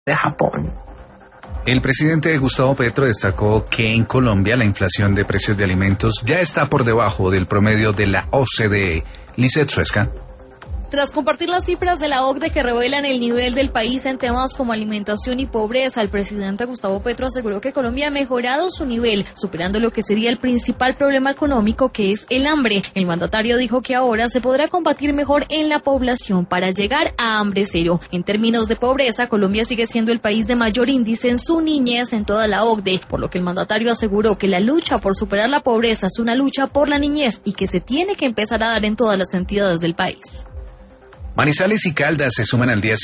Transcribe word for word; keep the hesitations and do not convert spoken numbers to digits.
de Japón. El presidente Gustavo Petro destacó que en Colombia la inflación de precios de alimentos ya está por debajo del promedio de la O C D E. Lizeth Suezcan. Tras compartir las cifras de la O C D E que revelan el nivel del país en temas como alimentación y pobreza, el presidente Gustavo Petro aseguró que Colombia ha mejorado su nivel, superando lo que sería el principal problema económico, que es el hambre. El mandatario dijo que ahora se podrá combatir mejor en la población para llegar a hambre cero. En términos de pobreza, Colombia sigue siendo el país de mayor índice en su niñez en toda la O C D E, por lo que el mandatario aseguró que la lucha por superar la pobreza es una lucha por la niñez y que se tiene que empezar a dar en todas las entidades del país. Manizales y Caldas se suman al día